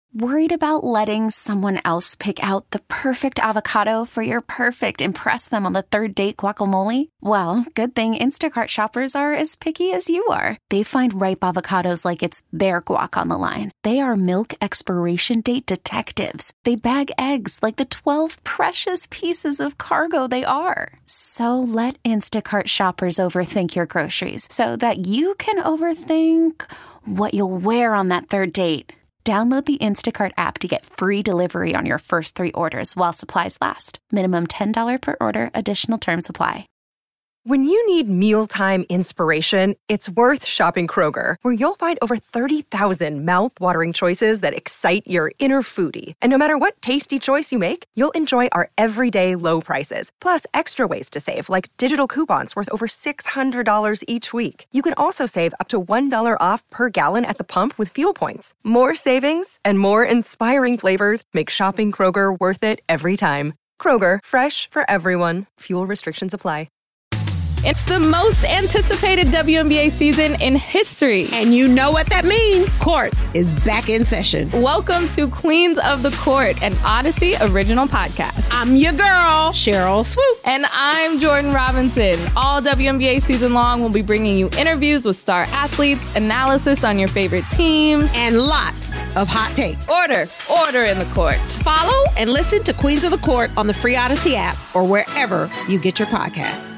Worried about letting someone else pick out the perfect avocado for your perfect impress them on the third date guacamole? Well, good thing Instacart shoppers are as picky as you are. They find ripe avocados like it's their guac on the line. They are milk expiration date detectives. They bag eggs like the 12 precious pieces of cargo they are. So let Instacart shoppers overthink your groceries so that you can overthink what you'll wear on that third date. Download the Instacart app to get free delivery on your first 3 orders while supplies last. Minimum $10 per order. Additional terms apply. When you need mealtime inspiration, it's worth shopping Kroger, where you'll find over 30,000 mouth-watering choices that excite your inner foodie. And no matter what tasty choice you make, you'll enjoy our everyday low prices, plus extra ways to save, like digital coupons worth over $600 each week. You can also save up to $1 off per gallon at the pump with fuel points. More savings and more inspiring flavors make shopping Kroger worth it every time. Kroger, fresh for everyone. Fuel restrictions apply. It's the most anticipated WNBA season in history. And you know what that means. Court is back in session. Welcome to Queens of the Court, an Odyssey original podcast. I'm your girl, Cheryl Swoops. And I'm Jordan Robinson. All WNBA season long, we'll be bringing you interviews with star athletes, analysis on your favorite teams, and lots of hot takes. Order in the court. Follow and listen to Queens of the Court on the free Odyssey app or wherever you get your podcasts.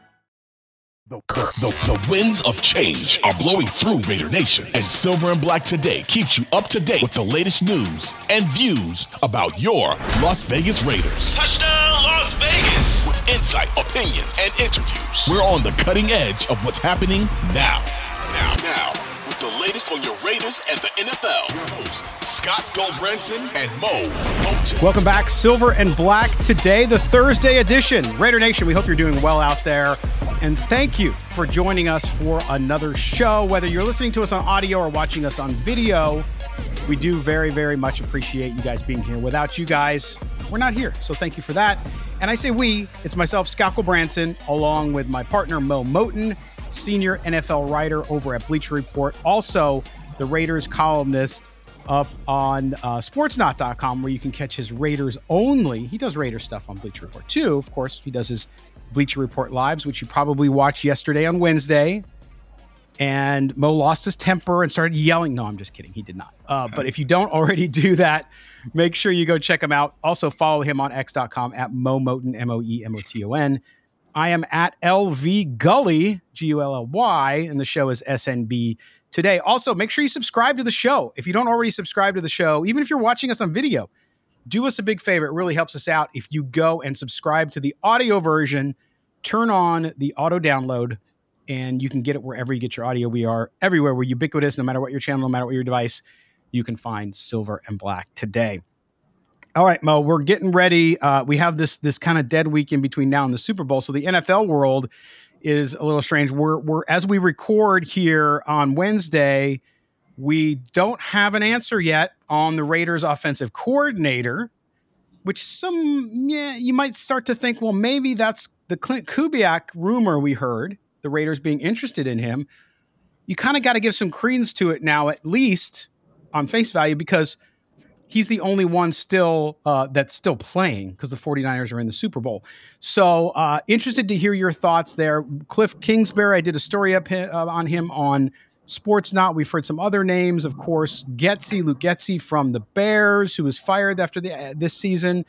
The winds of change are blowing through Raider Nation, and Silver and Black Today keeps you up to date with the latest news and views about your Las Vegas Raiders. Touchdown, Las Vegas! With insight, opinions, and interviews, we're on the cutting edge of what's happening now. With the latest on your Raiders and the NFL. Your host, Scott Goldbranson and Mo Moton. Welcome back, Silver and Black Today, the Thursday edition. Raider Nation, we hope you're doing well out there. And thank you for joining us for another show. Whether you're listening to us on audio or watching us on video, we do very, very much appreciate you guys being here. Without you guys, we're not here. So thank you for that. And I say we, it's myself, Scott Goldbranson, along with my partner, Mo Moton, senior NFL writer over at Bleacher Report. Also, the Raiders columnist up on sportsnot.com, where you can catch his Raiders only. He does Raiders stuff on Bleacher Report too. Of course, he does his Bleacher Report Lives, which you probably watched yesterday on Wednesday. And Mo lost his temper and started yelling. No, I'm just kidding. He did not. But if you don't already do that, make sure you go check him out. Also follow him on x.com at Mo Moton, Moemoton. I am at LV Gully, Gully, and the show is SNB Today. Also, make sure you subscribe to the show. If you don't already subscribe to the show, even if you're watching us on video, do us a big favor. It really helps us out if you go and subscribe to the audio version, turn on the auto download, and you can get it wherever you get your audio. We are everywhere. We're ubiquitous. No matter what your channel, no matter what your device, you can find Silver and Black Today. All right, Mo, we're getting ready. We have this kind of dead week in between now and the Super Bowl. So the NFL world is a little strange. We're as we record here on Wednesday, we don't have an answer yet on the Raiders offensive coordinator, which you might start to think, well, maybe that's the Clint Kubiak rumor we heard, the Raiders being interested in him. You kind of got to give some credence to it now, at least on face value, because he's the only one still that's still playing because the 49ers are in the Super Bowl. So interested to hear your thoughts there. Cliff Kingsbury, I did a story on him on Sportsnot. We've heard some other names, of course. Luke Getsy from the Bears, who was fired after this season.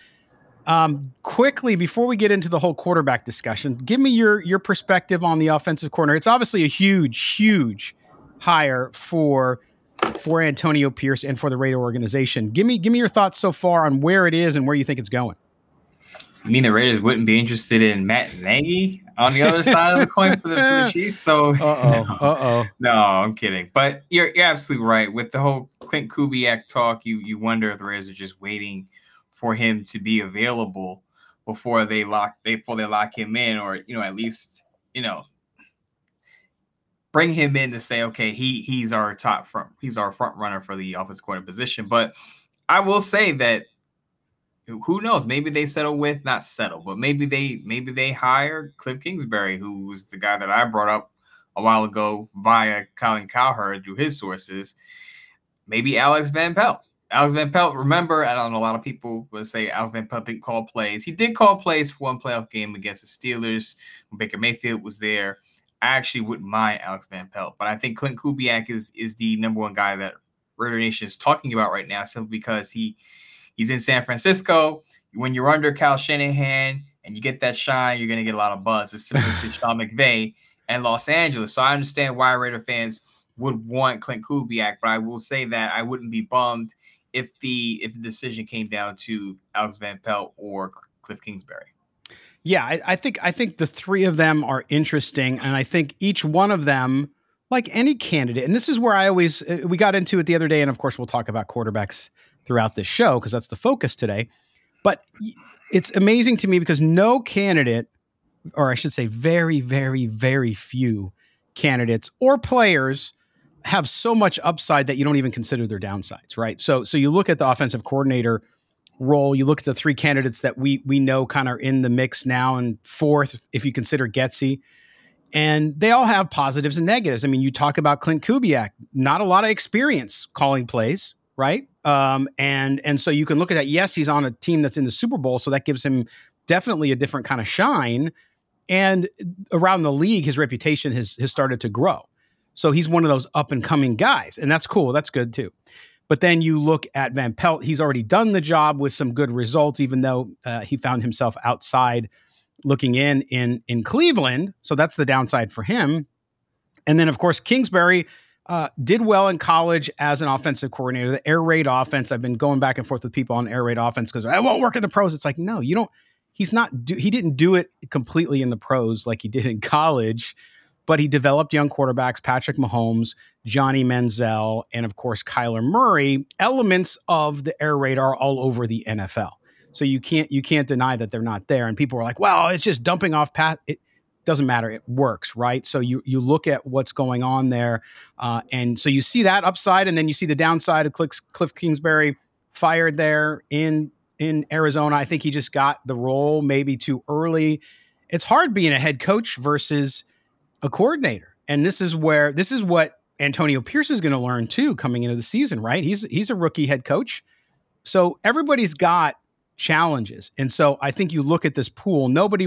Quickly, before we get into the whole quarterback discussion, give me your perspective on the offensive corner. It's obviously a huge hire for Antonio Pierce and for the Raider organization. Give me your thoughts so far on where it is and where you think it's going. You mean the Raiders wouldn't be interested in Matt Nagy on the other side of the coin for the Chiefs? So no, I'm kidding. But you're absolutely right. With the whole Clint Kubiak talk, you wonder if the Raiders are just waiting for him to be available before they lock him in, or at least bring him in to say, okay, he's our front runner for the offensive coordinator position. But I will say that, who knows? Maybe they maybe they hire Cliff Kingsbury, who was the guy that I brought up a while ago via Colin Cowherd through his sources. Maybe Alex Van Pelt. Alex Van Pelt, remember, I don't know, a lot of people would say Alex Van Pelt didn't call plays. He did call plays for one playoff game against the Steelers when Baker Mayfield was there. I actually wouldn't mind Alex Van Pelt, but I think Clint Kubiak is the number one guy that Raider Nation is talking about right now, simply because he's in San Francisco. When you're under Kyle Shanahan and you get that shine, you're going to get a lot of buzz. It's similar to Sean McVay and Los Angeles. So I understand why Raider fans would want Clint Kubiak, but I will say that I wouldn't be bummed if the decision came down to Alex Van Pelt or Cliff Kingsbury. Yeah, I think the three of them are interesting, and I think each one of them, like any candidate, and this is where we got into it the other day, and of course we'll talk about quarterbacks throughout this show because that's the focus today. But it's amazing to me because no candidate, or I should say very, very, very few candidates or players have so much upside that you don't even consider their downsides, right? So you look at the offensive coordinator role, you look at the three candidates that we know kind of in the mix now, and fourth, if you consider Getsy, and they all have positives and negatives. I mean, you talk about Clint Kubiak, not a lot of experience calling plays, right? And so you can look at that. Yes, he's on a team that's in the Super Bowl, so that gives him definitely a different kind of shine. And around the league, his reputation has started to grow. So he's one of those up and coming guys, and that's cool. That's good too. But then you look at Van Pelt, he's already done the job with some good results, even though he found himself outside looking in Cleveland. So that's the downside for him. And then, of course, Kingsbury did well in college as an offensive coordinator. The air raid offense, I've been going back and forth with people on air raid offense because I won't work in the pros. It's like, no, you don't. He didn't do it completely in the pros like he did in college. But he developed young quarterbacks, Patrick Mahomes, Johnny Manziel, and of course, Kyler Murray. Elements of the air raid are all over the NFL. So you can't deny that they're not there. And people are like, well, it's just dumping off pass. It doesn't matter. It works, right? So you look at what's going on there. And so you see that upside, and then you see the downside of Cliff Kingsbury fired there in Arizona. I think he just got the role maybe too early. It's hard being a head coach versus a coordinator. And this is what Antonio Pierce is going to learn too, coming into the season, right? He's a rookie head coach. So everybody's got challenges. And so I think you look at this pool,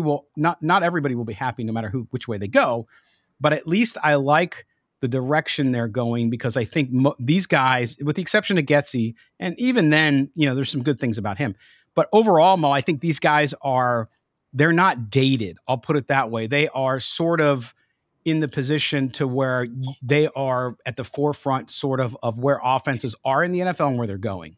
not everybody will be happy no matter which way they go, but at least I like the direction they're going because I think these guys, with the exception of Getsy, and even then, there's some good things about him. But overall, Mo, I think these guys they're not dated. I'll put it that way. They are sort of in the position to where they are at the forefront sort of where offenses are in the NFL and where they're going.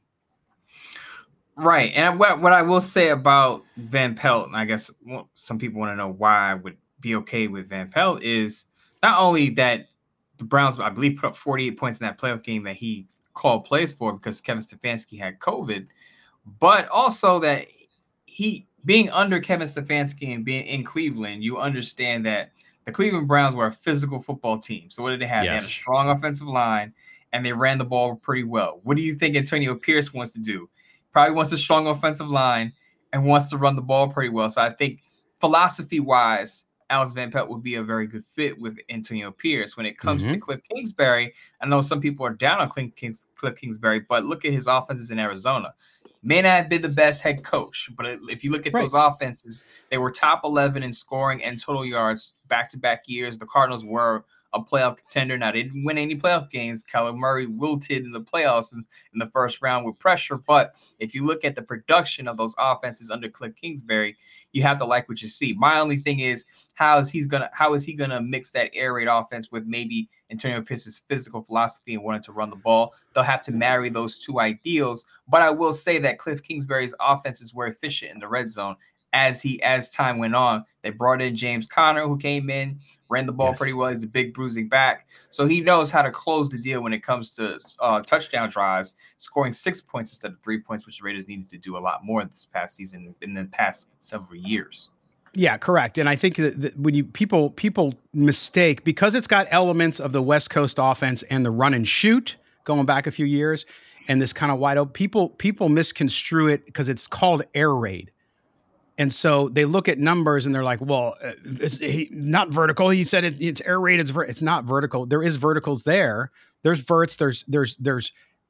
Right. And what I will say about Van Pelt, and I guess some people want to know why I would be okay with Van Pelt, is not only that the Browns, I believe, put up 48 points in that playoff game that he called plays for because Kevin Stefanski had COVID, but also that he being under Kevin Stefanski and being in Cleveland, you understand that the Cleveland Browns were a physical football team. So what did they have? Yes. They had a strong offensive line, and they ran the ball pretty well. What do you think Antonio Pierce wants to do? Probably wants a strong offensive line and wants to run the ball pretty well. So I think philosophy-wise, Alex Van Pelt would be a very good fit with Antonio Pierce. When it comes to Cliff Kingsbury, I know some people are down on Cliff Kingsbury, but look at his offenses in Arizona. May not have been the best head coach, but if you look at those offenses, they were top 11 in scoring and total yards back-to-back years. The Cardinals were a playoff contender. Now, they didn't win any playoff games. Kyler Murray wilted in the playoffs in the first round with pressure. But if you look at the production of those offenses under Cliff Kingsbury, you have to like what you see. My only thing is, how is he gonna mix that air raid offense with maybe Antonio Pierce's physical philosophy and wanting to run the ball? They'll have to marry those two ideals. But I will say that Cliff Kingsbury's offenses were efficient in the red zone as time went on. They brought in James Conner, who came in, ran the ball pretty well. He's a big bruising back. So he knows how to close the deal when it comes to touchdown drives, scoring 6 points instead of 3 points, which the Raiders needed to do a lot more this past season in the past several years. Yeah, correct. And I think that when people mistake, because it's got elements of the West Coast offense and the run and shoot going back a few years and this kind of wide open, people misconstrue it because it's called air raid. And so they look at numbers and they're like, well, it's not vertical. He said it's air raid. It's not vertical. There is verticals there. There's verts. There's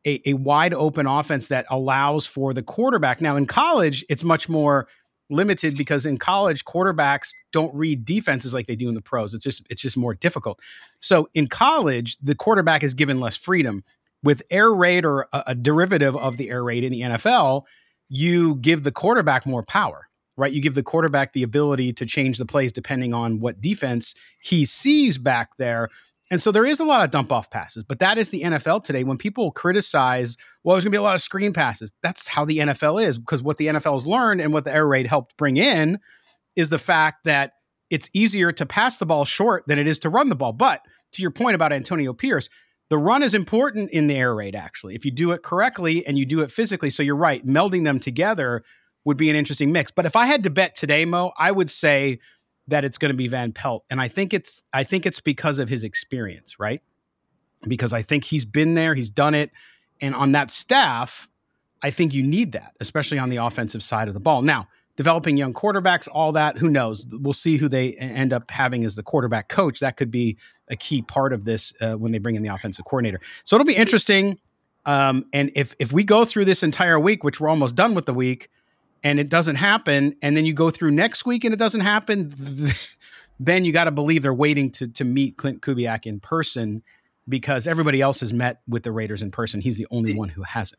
a wide open offense that allows for the quarterback. Now in college, it's much more limited because in college, quarterbacks don't read defenses like they do in the pros. It's just more difficult. So in college, the quarterback is given less freedom. With air raid or a derivative of the air raid in the NFL, you give the quarterback more power, right? You give the quarterback the ability to change the plays depending on what defense he sees back there. And so there is a lot of dump off passes, but that is the NFL today. When people criticize, well, there's going to be a lot of screen passes. That's how the NFL is, because what the NFL has learned and what the air raid helped bring in is the fact that it's easier to pass the ball short than it is to run the ball. But to your point about Antonio Pierce, the run is important in the air raid, actually, if you do it correctly and you do it physically. So you're right, melding them together would be an interesting mix. But if I had to bet today, Mo, I would say that it's going to be Van Pelt. And I think it's because of his experience, right? Because I think he's been there, he's done it. And on that staff, I think you need that, especially on the offensive side of the ball. Now, developing young quarterbacks, all that, who knows? We'll see who they end up having as the quarterback coach. That could be a key part of this when they bring in the offensive coordinator. So it'll be interesting. And if we go through this entire week, which we're almost done with the week, and it doesn't happen, and then you go through next week and it doesn't happen, then you got to believe they're waiting to meet Klint Kubiak in person, because everybody else has met with the Raiders in person. He's the only one who hasn't.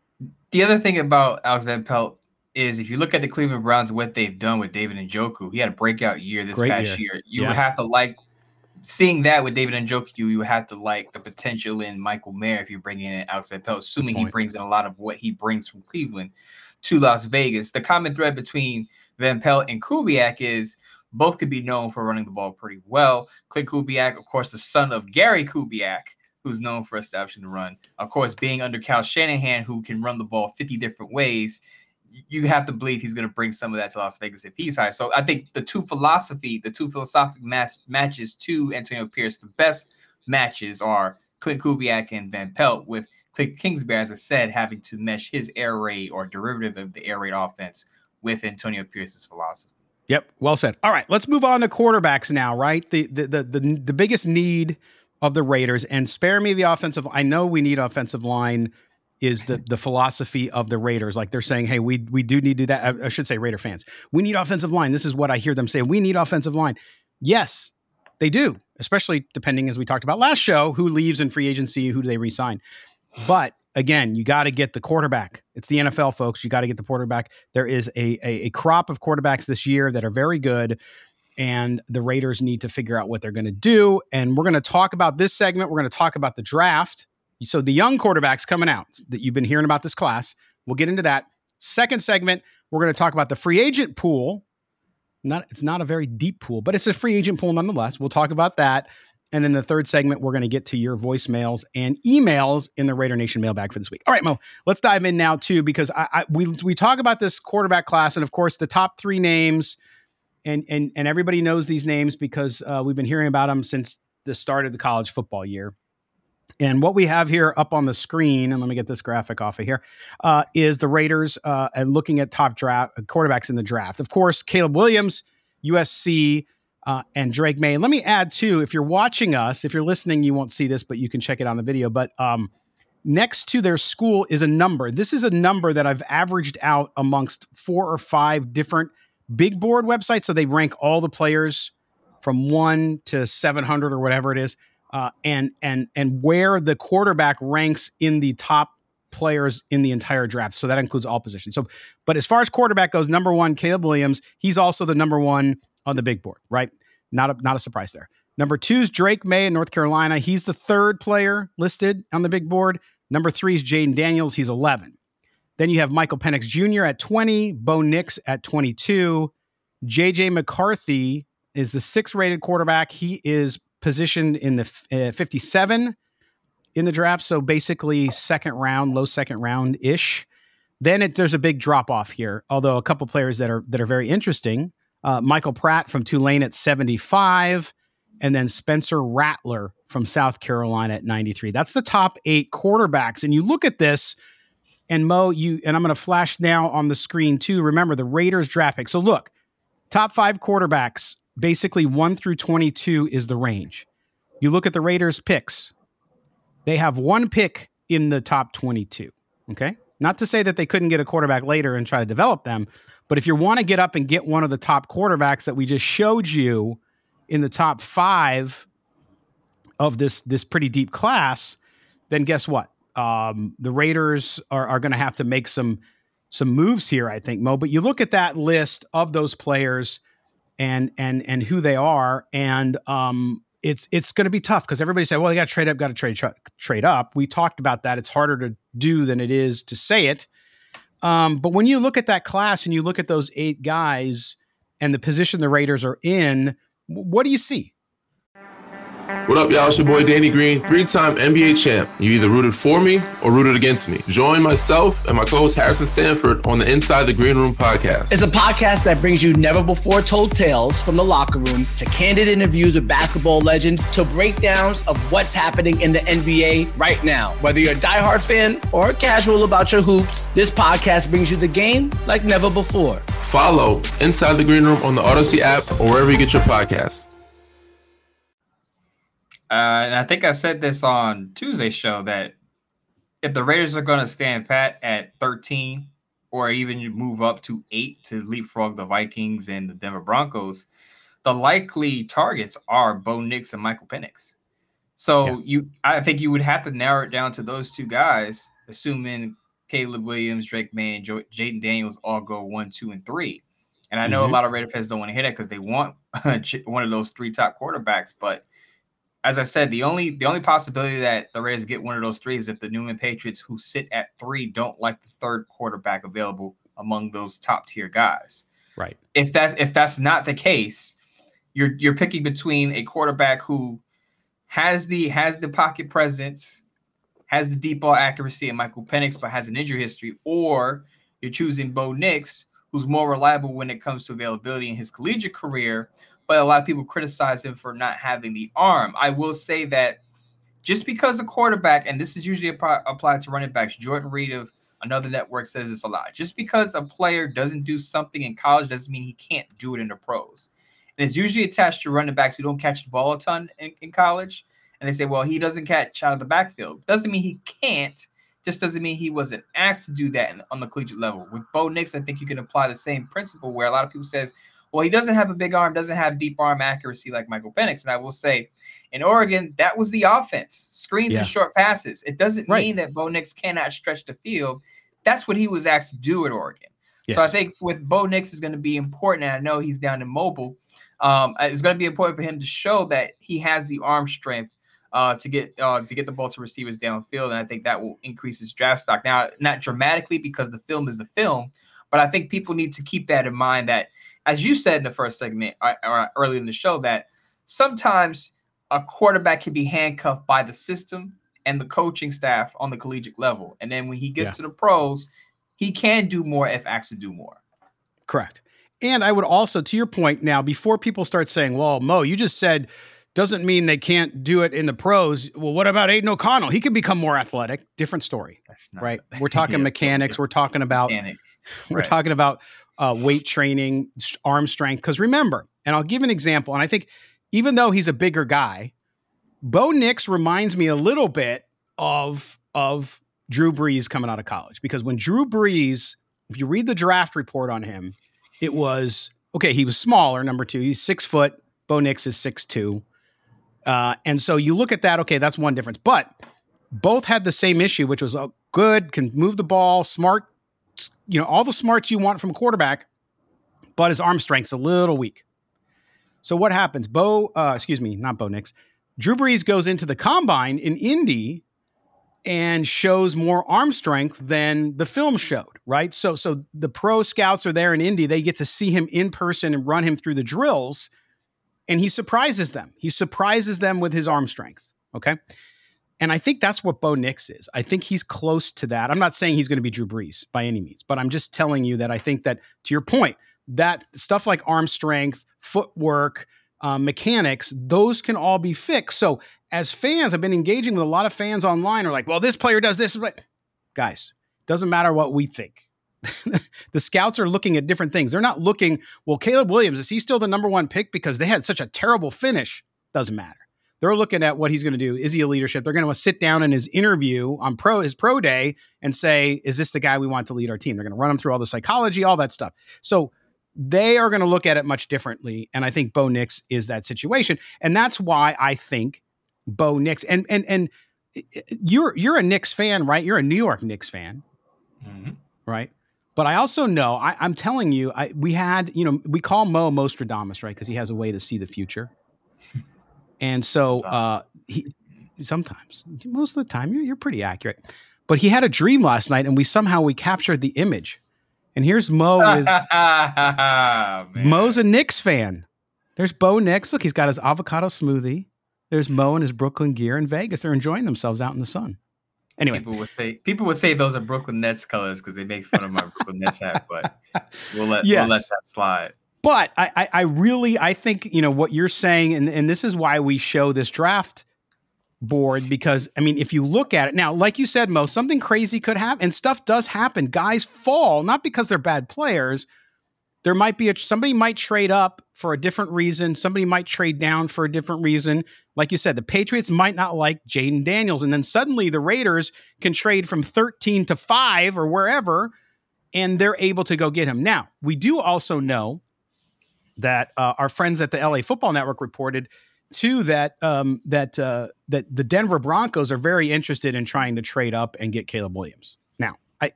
The other thing about Alex Van Pelt is if you look at the Cleveland Browns and what they've done with David Njoku, he had a breakout year this past year. You would have to like seeing that with David Njoku. You would have to like the potential in Michael Mayer if you're bringing in Alex Van Pelt, assuming he brings in a lot of what he brings from Cleveland to Las Vegas. The common thread between Van Pelt and Kubiak is both could be known for running the ball pretty well. Klint Kubiak, of course, the son of Gary Kubiak, who's known for establishing the run. Of course, being under Kyle Shanahan, who can run the ball 50 different ways, you have to believe he's going to bring some of that to Las Vegas if he's high. So I think the two philosophic matches to Antonio Pierce, the best matches are Klint Kubiak and Van Pelt, with Cliff Kingsbury, as I said, having to mesh his air raid or derivative of the air raid offense with Antonio Pierce's philosophy. Yep, well said. All right, let's move on to quarterbacks now, right? The biggest need of the Raiders, and spare me the offensive. I know we need offensive line is the philosophy of the Raiders. Like they're saying, hey, we do need to do that. I should say Raider fans. We need offensive line. This is what I hear them say. We need offensive line. Yes, they do, especially depending, as we talked about last show, who leaves in free agency, who do they re-sign. But again, you got to get the quarterback. It's the NFL, folks. You got to get the quarterback. There is a crop of quarterbacks this year that are very good, and the Raiders need to figure out what they're going to do. And we're going to talk about this segment. We're going to talk about the draft. So the young quarterbacks coming out that you've been hearing about this class. We'll get into that. Second segment, we're going to talk about the free agent pool. It's not a very deep pool, but it's a free agent pool nonetheless. We'll talk about that. And then the third segment, we're going to get to your voicemails and emails in the Raider Nation mailbag for this week. All right, Mo, let's dive in now too, because we talk about this quarterback class, and of course the top three names, and everybody knows these names because we've been hearing about them since the start of the college football year. And what we have here up on the screen, and let me get this graphic off of here, is the Raiders and looking at top draft quarterbacks in the draft. Of course, Caleb Williams, USC. And Drake May. And let me add too, if you're watching us, if you're listening, you won't see this, but you can check it on the video. But next to their school is a number. This is a number that I've averaged out amongst 4 or 5 different big board websites. So they rank all the players from 1 to 700 or whatever it is, and where the quarterback ranks in the top players in the entire draft. So that includes all positions. So, but as far as quarterback goes, number 1, Caleb Williams. He's also the number 1 on the big board, right? Not a surprise there. Number 2 is Drake May in North Carolina. He's the 3rd player listed on the big board. Number 3 is Jaden Daniels. He's 11. Then you have Michael Penix Jr. at 20, Bo Nix at 22. JJ McCarthy is the 6th rated quarterback. He is positioned in the 57 in the draft. So basically second round, low second round ish. Then there's a big drop off here. Although a couple players that are very interesting. Michael Pratt from Tulane at 75, and then Spencer Rattler from South Carolina at 93. That's the top 8 quarterbacks. And you look at this, and Mo, and I'm going to flash now on the screen too. Remember the Raiders draft pick. So look, top 5 quarterbacks, basically 1 through 22 is the range. You look at the Raiders picks. They have 1 pick in the top 22. Okay. Not to say that they couldn't get a quarterback later and try to develop them, but if you want to get up and get one of the top quarterbacks that we just showed you in the top 5 of this pretty deep class, then guess what? The Raiders are going to have to make some moves here, I think, Mo. But you look at that list of those players and who they are, and it's going to be tough because everybody said, well, they got to trade up. We talked about that. It's harder to do than it is to say it. But when you look at that class and you look at those 8 guys and the position the Raiders are in, what do you see? What up, y'all? It's your boy Danny Green, 3-time NBA champ. You either rooted for me or rooted against me. Join myself and my co-host Harrison Sanford on the Inside the Green Room podcast. It's a podcast that brings you never-before-told tales from the locker room to candid interviews with basketball legends to breakdowns of what's happening in the NBA right now. Whether you're a diehard fan or casual about your hoops, this podcast brings you the game like never before. Follow Inside the Green Room on the Odyssey app or wherever you get your podcasts. And I think I said this on Tuesday's show that if the Raiders are going to stand pat at 13 or even move up to 8 to leapfrog the Vikings and the Denver Broncos, the likely targets are Bo Nix and Michael Penix. So I think you would have to narrow it down to those 2 guys, assuming Caleb Williams, Drake May, and Jaden Daniels all go 1, 2, and 3. And I know a lot of Raider fans don't want to hear that because they want one of those 3 top quarterbacks, but as I said, the only possibility that the Raiders get one of those 3 is if the New England Patriots, who sit at 3, don't like the 3rd quarterback available among those top tier guys. Right. If that's not the case, you're picking between a quarterback who has the pocket presence, has the deep ball accuracy, and Michael Penix, but has an injury history, or you're choosing Bo Nix, who's more reliable when it comes to availability in his collegiate career. But a lot of people criticize him for not having the arm. I will say that just because a quarterback, and this is usually applied to running backs, Jordan Reed of another network says this a lot. Just because a player doesn't do something in college doesn't mean he can't do it in the pros. And it's usually attached to running backs who don't catch the ball a ton in college. And they say, well, he doesn't catch out of the backfield. Doesn't mean he can't. Just doesn't mean he wasn't asked to do that on the collegiate level. With Bo Nix, I think you can apply the same principle where a lot of people says, well, he doesn't have a big arm, doesn't have deep arm accuracy like Michael Penix. And I will say, in Oregon, that was the offense. Screens and short passes. It doesn't mean that Bo Nix cannot stretch the field. That's what he was asked to do at Oregon. Yes. So I think with Bo Nix is going to be important, and I know he's down in Mobile. It's going to be important for him to show that he has the arm strength to get the ball to receivers downfield, and I think that will increase his draft stock. Now, not dramatically because the film is the film, but I think people need to keep that in mind that, as you said in the first segment or early in the show, that sometimes a quarterback can be handcuffed by the system and the coaching staff on the collegiate level. And then when he gets to the pros, he can do more if asked to do more. Correct. And I would also, to your point now, before people start saying, well, Mo, you just said doesn't mean they can't do it in the pros. Well, what about Aiden O'Connell? He could become more athletic. Different story, right? We're talking mechanics. We're talking about mechanics. We're talking about weight training, arm strength. Because remember, and I'll give an example, and I think even though he's a bigger guy, Bo Nix reminds me a little bit of Drew Brees coming out of college. Because when Drew Brees, if you read the draft report on him, it was, okay, he was smaller, number 2. He's 6 foot. Bo Nix is 6'2". And so you look at that, okay, that's one difference. But both had the same issue, which was good, can move the ball, smart, all the smarts you want from a quarterback, but his arm strength's a little weak. So what happens? Not Bo Nix. Drew Brees goes into the combine in Indy and shows more arm strength than the film showed, right? So the pro scouts are there in Indy. They get to see him in person and run him through the drills, and he surprises them. He surprises them with his arm strength, okay? And I think that's what Bo Nix is. I think he's close to that. I'm not saying he's going to be Drew Brees by any means, but I'm just telling you that I think that, to your point, that stuff like arm strength, footwork, mechanics, those can all be fixed. So as fans, I've been engaging with a lot of fans online are like, well, this player does this. Guys, doesn't matter what we think. The scouts are looking at different things. They're not looking, well, Caleb Williams, is he still the number 1 pick because they had such a terrible finish? Doesn't matter. They're looking at what he's going to do. Is he a leadership? They're going to sit down in his interview on his pro day and say, is this the guy we want to lead our team? They're going to run him through all the psychology, all that stuff. So they are going to look at it much differently. And I think Bo Nix is that situation. And that's why I think Bo Nix, and you're a Knicks fan, right? You're a New York Knicks fan, right? But I also know, I'm telling you, we call Mo Mostradamus, right? Because he has a way to see the future. And so sometimes, most of the time, you're pretty accurate. But he had a dream last night, and we captured the image. And here's Mo with Mo's a Knicks fan. There's Bo Nix. Look, he's got his avocado smoothie. There's Mo in his Brooklyn gear in Vegas. They're enjoying themselves out in the sun. Anyway, people would say those are Brooklyn Nets colors because they make fun of my Brooklyn Nets hat, but we'll let that slide. But I think, what you're saying, and this is why we show this draft board, because, I mean, if you look at it now, like you said, Mo, something crazy could happen, and stuff does happen. Guys fall, not because they're bad players. There might be somebody might trade up for a different reason. Somebody might trade down for a different reason. Like you said, the Patriots might not like Jaden Daniels. And then suddenly the Raiders can trade from 13 to 5 or wherever, and they're able to go get him. Now, we do also know that our friends at the LA Football Network reported too that the Denver Broncos are very interested in trying to trade up and get Caleb Williams. Now,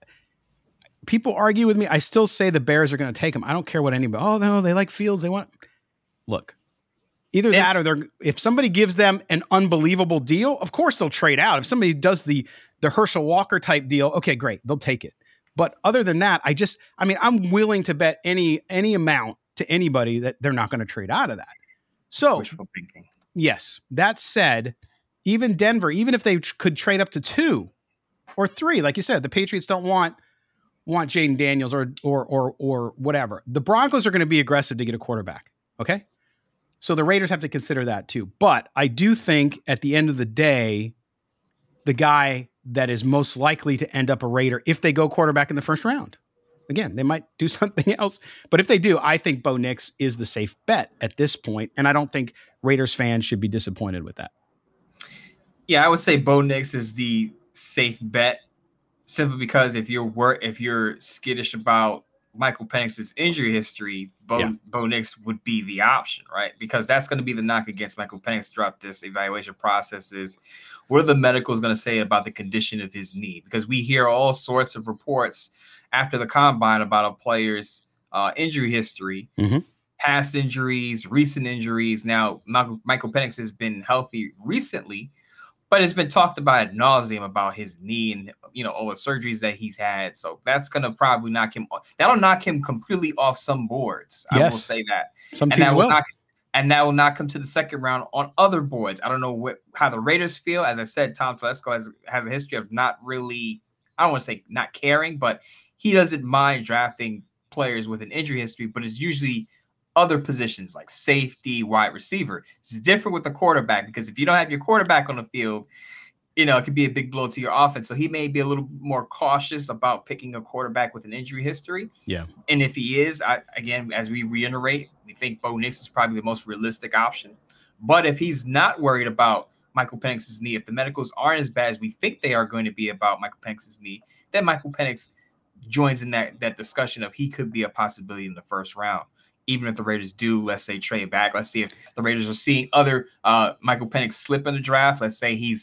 people argue with me. I still say the Bears are going to take him. I don't care what anybody. Oh no, they like Fields. They want. Look, either that or if somebody gives them an unbelievable deal, of course they'll trade out. If somebody does the Herschel Walker type deal, okay, great, they'll take it. But other than that, I'm willing to bet any amount to anybody that they're not going to trade out of that. So, yes, that said, even Denver, even if they could trade up to 2 or 3, like you said, the Patriots don't want Jaden Daniels or whatever. The Broncos are going to be aggressive to get a quarterback. Okay. So the Raiders have to consider that too. But I do think at the end of the day, the guy that is most likely to end up a Raider, if they go quarterback in the first round, again, they might do something else. But if they do, I think Bo Nix is the safe bet at this point. And I don't think Raiders fans should be disappointed with that. Yeah, I would say Bo Nix is the safe bet. Simply because if you're skittish about Michael Penix's injury history, Bo Nix would be the option, right? Because that's going to be the knock against Michael Penix throughout this evaluation process is what are the medicals going to say about the condition of his knee? Because we hear all sorts of reports after the combine about a player's injury history, past injuries, recent injuries. Now, Michael Penix has been healthy recently, but it's been talked about ad nauseum about his knee and, all the surgeries that he's had. So that's going to probably knock him off. That'll knock him completely off some boards. Yes. I will say that. Some teams will. And that will knock him to the second round on other boards. I don't know how the Raiders feel. As I said, Tom Telesco has a history of not really, I don't want to say not caring, but he doesn't mind drafting players with an injury history, but it's usually other positions like safety, wide receiver. It's different with the quarterback because if you don't have your quarterback on the field, it could be a big blow to your offense. So he may be a little more cautious about picking a quarterback with an injury history. Yeah. And if he is, again, as we reiterate, we think Bo Nix is probably the most realistic option. But if he's not worried about Michael Penix's knee, if the medicals aren't as bad as we think they are going to be about Michael Penix's knee, then Michael Penix joins in that discussion of he could be a possibility in the first round. Even if the Raiders do, let's say, trade back. Let's see if the Raiders are seeing other Michael Penix slip in the draft. Let's say he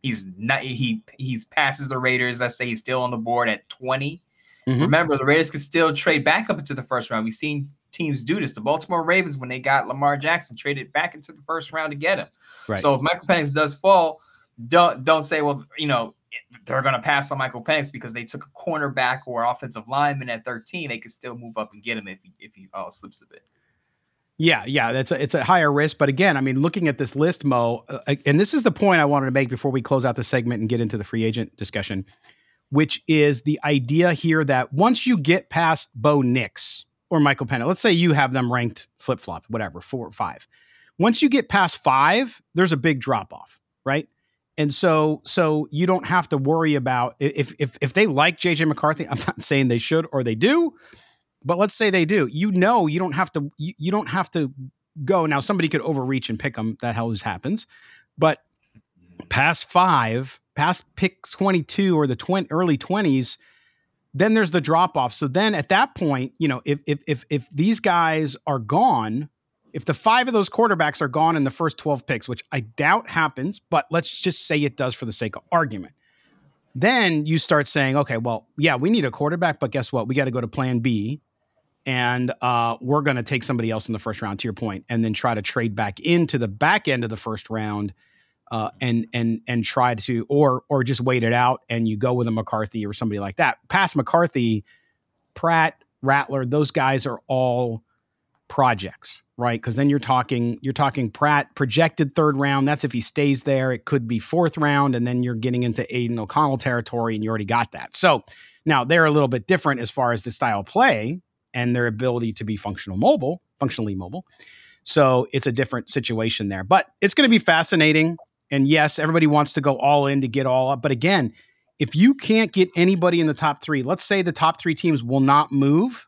passes the Raiders. Let's say he's still on the board at 20. Remember, the Raiders could still trade back up into the first round. We've seen teams do this. The Baltimore Ravens, when they got Lamar Jackson, traded back into the first round to get him. Right. So if Michael Penix does fall, don't say, well, they're going to pass on Michael Penix because they took a cornerback or offensive lineman at 13. They could still move up and get him if he slips a bit. Yeah, it's a higher risk. But again, looking at this list, Mo, and this is the point I wanted to make before we close out the segment and get into the free agent discussion, which is the idea here that once you get past Bo Nix or Michael Penix, let's say you have them ranked flip-flop, whatever, 4 or 5. Once you get past 5, there's a big drop-off, right? And so you don't have to worry about if they like JJ McCarthy. I'm not saying they should or they do, but let's say they do. You don't have to go. Now somebody could overreach and pick them. That always happens. But past pick 22 or the early 20s, then there's the drop off. So then at that point, if these guys are gone, if the 5 of those quarterbacks are gone in the first 12 picks, which I doubt happens, but let's just say it does for the sake of argument, then you start saying, okay, well, yeah, we need a quarterback, but guess what? We got to go to plan B, and we're going to take somebody else in the first round, to your point, and then try to trade back into the back end of the first round and try to, or just wait it out and you go with a McCarthy or somebody like that. Past McCarthy, Pratt, Rattler, those guys are all projects, right? Because then you're talking Pratt projected 3rd round. That's if he stays there. It could be 4th round, and then you're getting into Aiden O'Connell territory, and you already got that. So now they're a little bit different as far as the style of play and their ability to be functionally mobile. So it's a different situation there. But it's going to be fascinating. And yes, everybody wants to go all in to get all up. But again, if you can't get anybody in the top 3, let's say the top 3 teams will not move,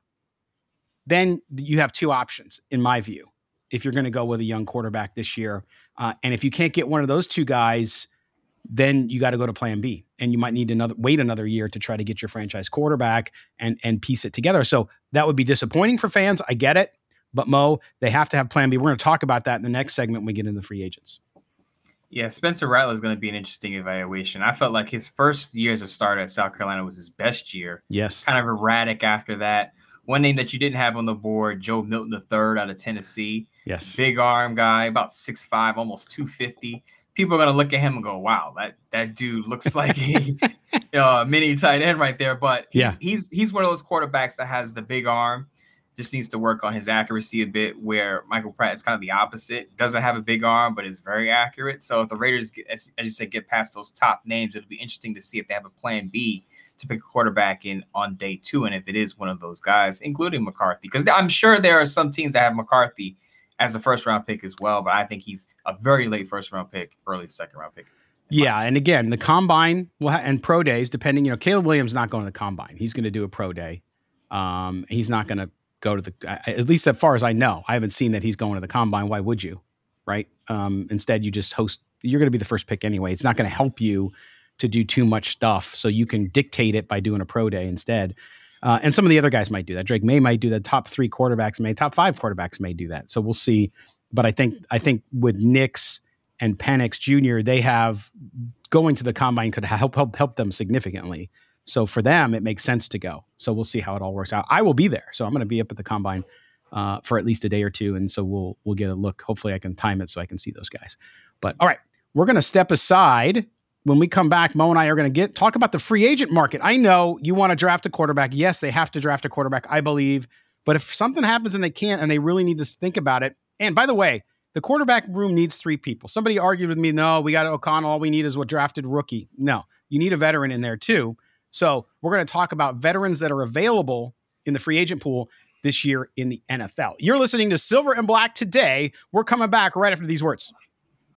then you have 2 options, in my view, if you're going to go with a young quarterback this year. And if you can't get one of those 2 guys, then you got to go to plan B. And you might need wait another year to try to get your franchise quarterback and piece it together. So that would be disappointing for fans. I get it. But Mo, they have to have plan B. We're going to talk about that in the next segment when we get into the free agents. Yeah, Spencer Rattler is going to be an interesting evaluation. I felt like his first year as a starter at South Carolina was his best year. Yes. Kind of erratic after that. One name that you didn't have on the board, Joe Milton III out of Tennessee. Yes. Big arm guy, about 6'5", almost 250. People are going to look at him and go, wow, that dude looks like a mini tight end right there. But he's one of those quarterbacks that has the big arm. Just needs to work on his accuracy a bit, where Michael Pratt is kind of the opposite. Doesn't have a big arm, but is very accurate. So if the Raiders, as you said, get past those top names, it'll be interesting to see if they have a plan B to pick a quarterback in on day 2. And if it is one of those guys, including McCarthy, because I'm sure there are some teams that have McCarthy as a 1st-round pick as well. But I think he's a very late 1st-round pick, early 2nd-round pick. Yeah. And again, the combine and pro days, depending, Caleb Williams not going to the combine. He's going to do a pro day. He's not going to go to the, at least as far as I know, I haven't seen that he's going to the combine. Why would you? Right. Instead, you just you're going to be the first pick anyway. It's not going to help you to do too much stuff. So you can dictate it by doing a pro day instead. And some of the other guys might do that. Drake May might do that. Top 3 quarterbacks top 5 quarterbacks may do that. So we'll see. But I think with Nix and Penix Jr., they have going to the combine could help them significantly. So for them, it makes sense to go. So we'll see how it all works out. I will be there. So I'm going to be up at the combine for at least a day or 2. And so we'll get a look. Hopefully I can time it so I can see those guys. But all right, we're going to step aside. When we come back, Mo and I are going to talk about the free agent market. I know you want to draft a quarterback. Yes, they have to draft a quarterback, I believe. But if something happens and they can't, and they really need to think about it. And by the way, the quarterback room needs 3 people. Somebody argued with me, no, we got O'Connell. All we need is what drafted rookie. No, you need a veteran in there too. So we're going to talk about veterans that are available in the free agent pool this year in the NFL. You're listening to Silver and Black today. We're coming back right after these words.